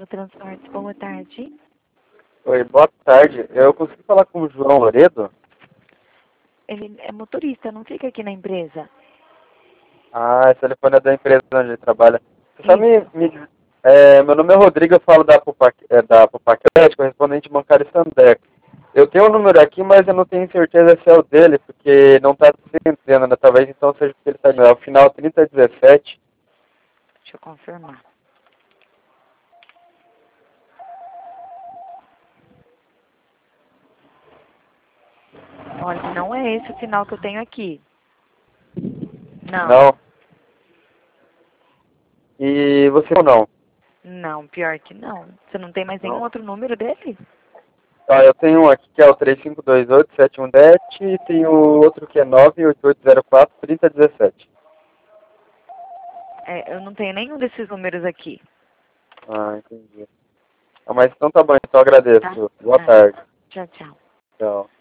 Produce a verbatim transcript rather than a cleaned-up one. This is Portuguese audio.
Transportes, boa tarde. Oi, boa tarde. Eu consegui falar com o João Loredo? Ele é motorista, não fica aqui na empresa. Ah, esse telefone é da empresa onde ele trabalha. Você sabe me, Isso. me- é, meu nome é Rodrigo, eu falo da Pupac, é, da Pupaquete, correspondente bancário Sandeco. Eu tenho o um número aqui, mas eu não tenho certeza se é o dele, porque não está dizendo, né? Talvez então seja porque ele está dizendo. É o final trinta dezessete. Deixa eu confirmar. Olha, não é esse o final que eu tenho aqui. Não. Não. E você ou não? Não, pior que não. Você não tem mais nenhum Não. outro número dele? Ah, eu tenho um aqui que é o três cinco dois oito sete um sete e tem o outro que é nove oito oito zero quatro trinta dezessete. É, eu não tenho nenhum desses números aqui. Ah, entendi. Ah, mas então tá bom, então Tá? agradeço. Boa Nada. tarde. Tchau, tchau. Tchau.